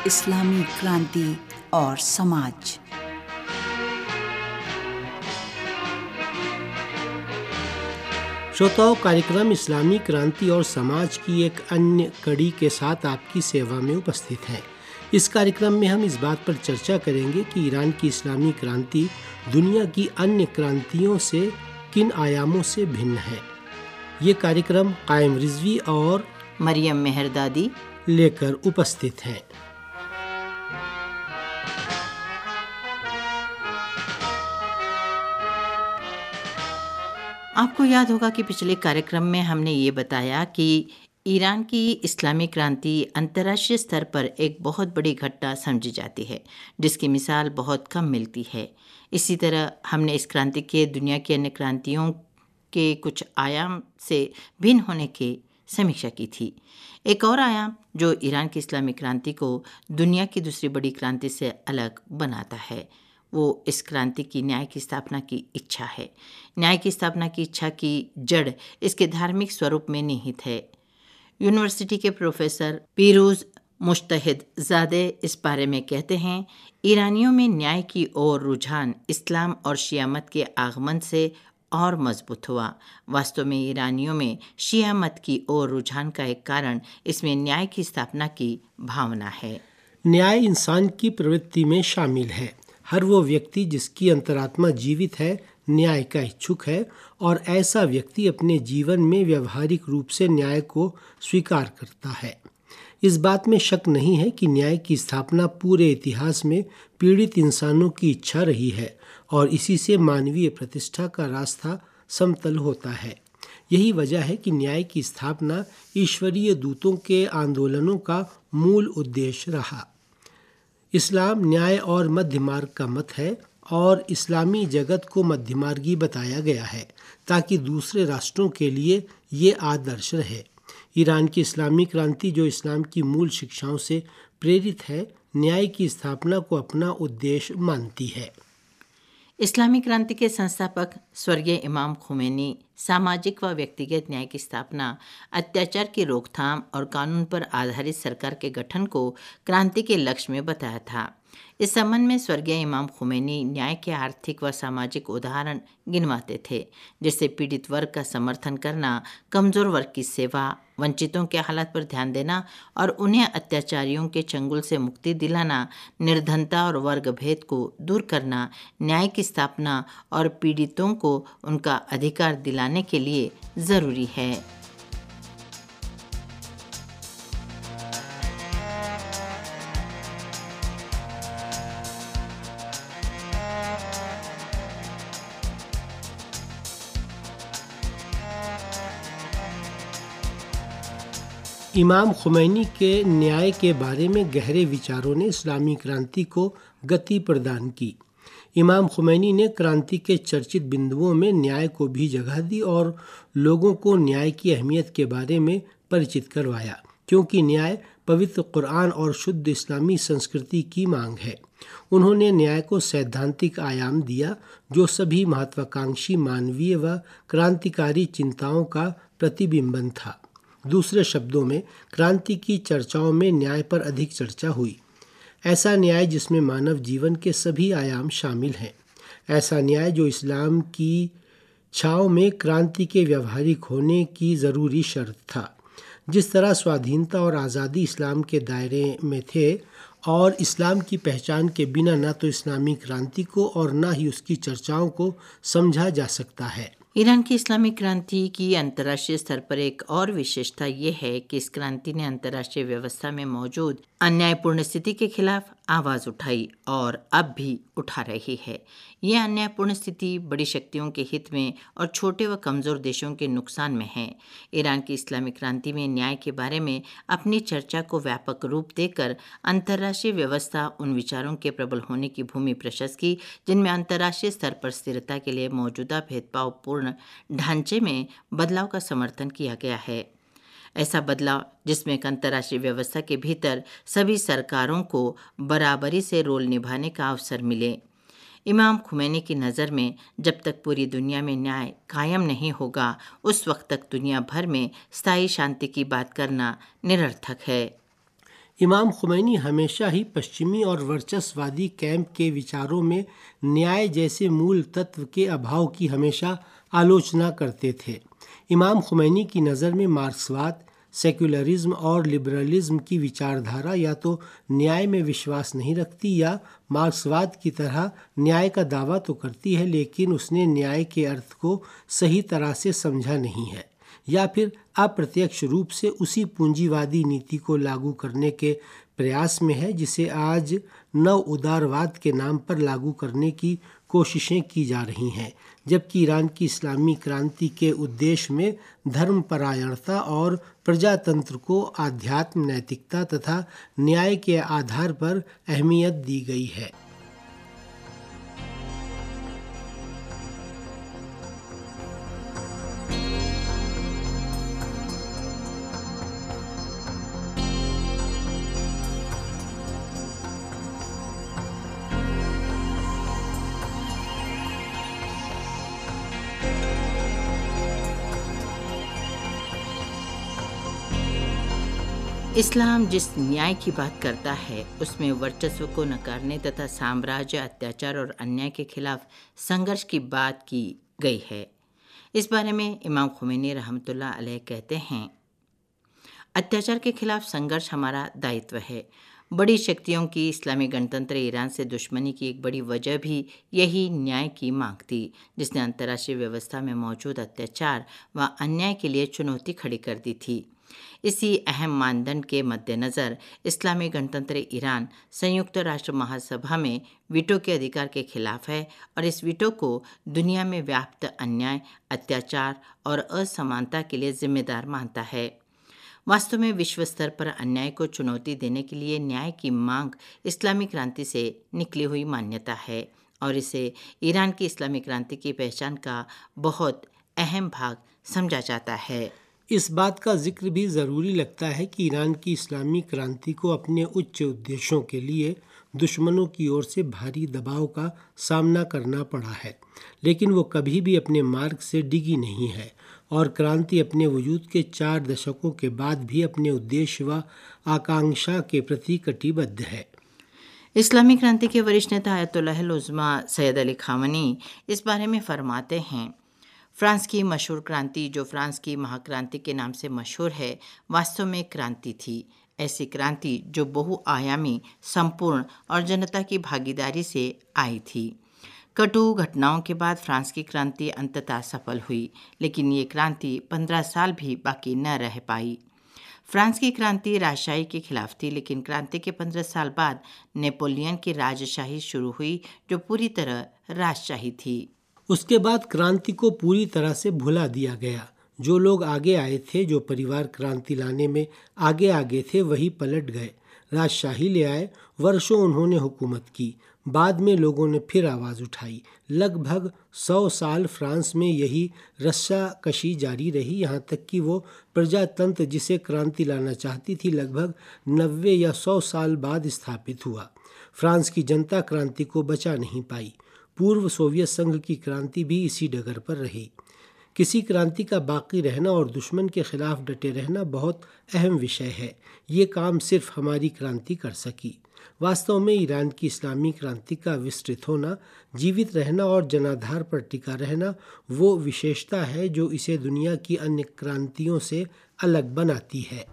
इस्लामी क्रांति और समाज। श्रोताओं, कार्यक्रम इस्लामी क्रांति और समाज की एक अन्य कड़ी के साथ आपकी सेवा में उपस्थित है। इस कार्यक्रम में हम इस बात पर चर्चा करेंगे कि ईरान की इस्लामी क्रांति दुनिया की अन्य क्रांतियों से किन आयामों से भिन्न है। ये कार्यक्रम कायम रिजवी और मरियम मेहरदादी लेकर उपस्थित हैं। आपको याद होगा कि पिछले कार्यक्रम में हमने ये बताया कि ईरान की इस्लामी क्रांति अंतर्राष्ट्रीय स्तर पर एक बहुत बड़ी घटना समझी जाती है, जिसकी मिसाल बहुत कम मिलती है। इसी तरह हमने इस क्रांति के दुनिया की अन्य क्रांतियों के कुछ आयाम से भिन्न होने की समीक्षा की थी। एक और आयाम जो ईरान की इस्लामी क्रांति को दुनिया की दूसरी बड़ी क्रांति से अलग बनाता है, वो इस क्रांति की न्याय की स्थापना की इच्छा है। न्याय की स्थापना की इच्छा की जड़ इसके धार्मिक स्वरूप में निहित है। यूनिवर्सिटी के प्रोफेसर पीरूज मुश्तहिद ज़ादे इस बारे में कहते हैं, ईरानियों में न्याय की ओर रुझान इस्लाम और शिया मत के आगमन से और मजबूत हुआ। वास्तव में ईरानियों में शिया मत की ओर रुझान का एक कारण इसमें न्याय की स्थापना की भावना है। न्याय इंसान की प्रवृत्ति में शामिल है। हर वो व्यक्ति जिसकी अंतरात्मा जीवित है न्याय का इच्छुक है, और ऐसा व्यक्ति अपने जीवन में व्यवहारिक रूप से न्याय को स्वीकार करता है। इस बात में शक नहीं है कि न्याय की स्थापना पूरे इतिहास में पीड़ित इंसानों की इच्छा रही है, और इसी से मानवीय प्रतिष्ठा का रास्ता समतल होता है। यही वजह है कि न्याय की स्थापना ईश्वरीय दूतों के आंदोलनों का मूल उद्देश्य रहा। इस्लाम न्याय और मध्य मार्ग का मत है, और इस्लामी जगत को मध्यमार्गी बताया गया है ताकि दूसरे राष्ट्रों के लिए ये आदर्श रहे। ईरान की इस्लामी क्रांति, जो इस्लाम की मूल शिक्षाओं से प्रेरित है, न्याय की स्थापना को अपना उद्देश्य मानती है। इस्लामी क्रांति के संस्थापक स्वर्गीय इमाम खुमैनी सामाजिक व व्यक्तिगत न्याय की स्थापना, अत्याचार की रोकथाम और कानून पर आधारित सरकार के गठन को क्रांति के लक्ष्य में बताया था। इस संबंध में स्वर्गीय इमाम खुमैनी न्याय के आर्थिक व सामाजिक उदाहरण गिनवाते थे, जिससे पीड़ित वर्ग का समर्थन करना, कमजोर वर्ग की सेवा, वंचितों के हालात पर ध्यान देना और उन्हें अत्याचारियों के चंगुल से मुक्ति दिलाना, निर्धनता और वर्ग भेद को दूर करना, न्याय की स्थापना और पीड़ितों को उनका अधिकार दिलाने के लिए ज़रूरी है। इमाम खुमैनी के न्याय के बारे में गहरे विचारों ने इस्लामी क्रांति को गति प्रदान की। इमाम खुमैनी ने क्रांति के चर्चित बिंदुओं में न्याय को भी जगह दी और लोगों को न्याय की अहमियत के बारे में परिचित करवाया, क्योंकि न्याय पवित्र कुरान और शुद्ध इस्लामी संस्कृति की मांग है। उन्होंने न्याय को सैद्धांतिक आयाम दिया, जो सभी महत्वाकांक्षी मानवीय व क्रांतिकारी चिंताओं का प्रतिबिंबन था। दूसरे शब्दों में, क्रांति की चर्चाओं में न्याय पर अधिक चर्चा हुई। ऐसा न्याय जिसमें मानव जीवन के सभी आयाम शामिल हैं। ऐसा न्याय जो इस्लाम की छाँव में क्रांति के व्यावहारिक होने की ज़रूरी शर्त था। जिस तरह स्वाधीनता और आज़ादी इस्लाम के दायरे में थे, और इस्लाम की पहचान के बिना न तो इस्लामी क्रांति को और न ही उसकी चर्चाओं को समझा जा सकता है। ईरान की इस्लामी क्रांति की अंतर्राष्ट्रीय स्तर पर एक और विशेषता ये है कि इस क्रांति ने अंतर्राष्ट्रीय व्यवस्था में मौजूद अन्यायपूर्ण स्थिति के खिलाफ आवाज़ उठाई और अब भी उठा रही है। यह अन्यायपूर्ण स्थिति बड़ी शक्तियों के हित में और छोटे व कमज़ोर देशों के नुकसान में है। ईरान की इस्लामी क्रांति में न्याय के बारे में अपनी चर्चा को व्यापक रूप देकर अंतर्राष्ट्रीय व्यवस्था उन विचारों के प्रबल होने की भूमि प्रशस्त की, जिनमें अंतर्राष्ट्रीय स्तर पर स्थिरता के लिए मौजूदा भेदभावपूर्ण ढांचे में बदलाव का समर्थन किया गया है। ऐसा बदलाव जिसमें एक अंतर्राष्ट्रीय व्यवस्था के भीतर सभी सरकारों को बराबरी से रोल निभाने का अवसर मिले। इमाम खुमैनी की नज़र में जब तक पूरी दुनिया में न्याय कायम नहीं होगा, उस वक्त तक दुनिया भर में स्थायी शांति की बात करना निरर्थक है। इमाम खुमैनी हमेशा ही पश्चिमी और वर्चस्ववादी कैंप के विचारों में न्याय जैसे मूल तत्व के अभाव की हमेशा आलोचना करते थे। इमाम खुमैनी की नज़र में मार्क्सवाद, सेक्युलरिज्म और लिबरलिज्म की विचारधारा या तो न्याय में विश्वास नहीं रखती या मार्क्सवाद की तरह न्याय का दावा तो करती है, लेकिन उसने न्याय के अर्थ को सही तरह से समझा नहीं है, या फिर अप्रत्यक्ष रूप से उसी पूंजीवादी नीति को लागू करने के प्रयास में है जिसे आज नव उदारवाद के नाम पर लागू करने की कोशिशें की जा रही हैं। जबकि ईरान की इस्लामी क्रांति के उद्देश्य में धर्मपरायणता और प्रजातंत्र को आध्यात्म, नैतिकता तथा न्याय के आधार पर अहमियत दी गई है। इस्लाम जिस न्याय की बात करता है उसमें वर्चस्व को नकारने तथा साम्राज्य, अत्याचार और अन्याय के खिलाफ संघर्ष की बात की गई है। इस बारे में इमाम खुमैनी रहमतुल्लाह अलैह कहते हैं, अत्याचार के खिलाफ संघर्ष हमारा दायित्व है। बड़ी शक्तियों की इस्लामी गणतंत्र ईरान से दुश्मनी की एक बड़ी वजह भी यही न्याय की मांग थी, जिसने अंतर्राष्ट्रीय व्यवस्था में मौजूद अत्याचार व अन्याय के लिए चुनौती खड़ी कर दी थी। इसी अहम मानदंड के मद्देनज़र इस्लामी गणतंत्र ईरान संयुक्त राष्ट्र महासभा में वीटो के अधिकार के खिलाफ है और इस वीटो को दुनिया में व्याप्त अन्याय, अत्याचार और असमानता के लिए जिम्मेदार मानता है। वास्तव में विश्व स्तर पर अन्याय को चुनौती देने के लिए न्याय की मांग इस्लामी क्रांति से निकली हुई मान्यता है और इसे ईरान की इस्लामी क्रांति की पहचान का बहुत अहम भाग समझा जाता है। इस बात का जिक्र भी ज़रूरी लगता है कि ईरान की इस्लामी क्रांति को अपने उच्च उद्देश्यों के लिए दुश्मनों की ओर से भारी दबाव का सामना करना पड़ा है, लेकिन वो कभी भी अपने मार्ग से डिगी नहीं है और क्रांति अपने वजूद के 4 दशकों के बाद भी अपने उद्देश्य व आकांक्षा के प्रति कटिबद्ध है। इस्लामी क्रांति के वरिष्ठ नेता Ayatollah Uzma Sayyid Ali Khamenei इस बारे में फरमाते हैं, फ्रांस की मशहूर क्रांति, जो फ्रांस की महाक्रांति के नाम से मशहूर है, वास्तव में क्रांति थी। ऐसी क्रांति जो बहुआयामी, संपूर्ण और जनता की भागीदारी से आई थी। कटु घटनाओं के बाद फ्रांस की क्रांति अंततः सफल हुई, लेकिन ये क्रांति 15 साल भी बाकी न रह पाई। फ्रांस की क्रांति राजशाही के खिलाफ थी, लेकिन क्रांति के 15 साल बाद नेपोलियन की राजशाही शुरू हुई, जो पूरी तरह राजशाही थी। उसके बाद क्रांति को पूरी तरह से भुला दिया गया। जो लोग आगे आए थे, जो परिवार क्रांति लाने में आगे थे, वही पलट गए, राजशाही ले आए। वर्षों उन्होंने हुकूमत की। बाद में लोगों ने फिर आवाज़ उठाई। लगभग 100 साल फ्रांस में यही रस्साकशी जारी रही, यहाँ तक कि वो प्रजातंत्र जिसे क्रांति लाना चाहती थी लगभग 90 या 100 साल बाद स्थापित हुआ। फ्रांस की जनता क्रांति को बचा नहीं पाई। पूर्व सोवियत संघ की क्रांति भी इसी डगर पर रही। किसी क्रांति का बाकी रहना और दुश्मन के खिलाफ डटे रहना बहुत अहम विषय है। ये काम सिर्फ हमारी क्रांति कर सकी। वास्तव में ईरान की इस्लामी क्रांति का विस्तृत होना, जीवित रहना और जनाधार पर टिका रहना वो विशेषता है जो इसे दुनिया की अन्य क्रांतियों से अलग बनाती है।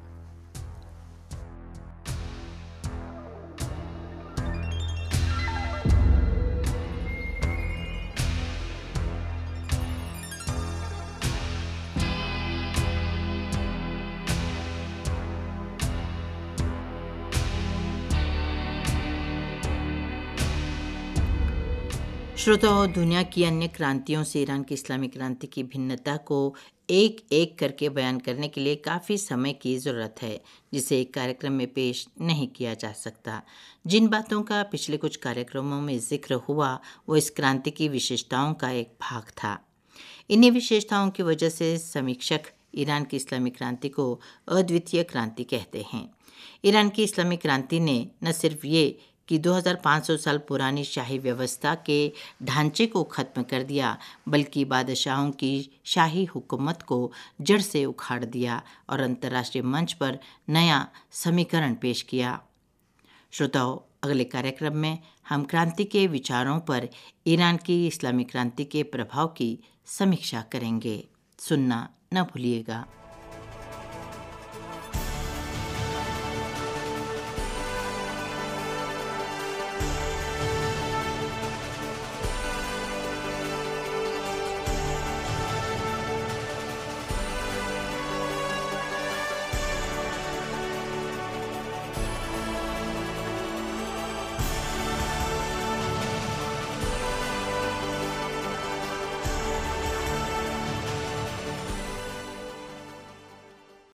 श्रोताओं, दुनिया की अन्य क्रांतियों से ईरान की इस्लामी क्रांति की भिन्नता को एक एक करके बयान करने के लिए काफ़ी समय की ज़रूरत है, जिसे एक कार्यक्रम में पेश नहीं किया जा सकता। जिन बातों का पिछले कुछ कार्यक्रमों में जिक्र हुआ वो इस क्रांति की विशेषताओं का एक भाग था। इन्हीं विशेषताओं की वजह से समीक्षक ईरान की इस्लामी क्रांति को अद्वितीय क्रांति कहते हैं। ईरान की इस्लामी क्रांति ने न सिर्फ ये कि 2500 साल पुरानी शाही व्यवस्था के ढांचे को ख़त्म कर दिया, बल्कि बादशाहों की शाही हुकूमत को जड़ से उखाड़ दिया और अंतर्राष्ट्रीय मंच पर नया समीकरण पेश किया। श्रोताओं, अगले कार्यक्रम में हम क्रांति के विचारों पर ईरान की इस्लामी क्रांति के प्रभाव की समीक्षा करेंगे। सुनना न भूलिएगा।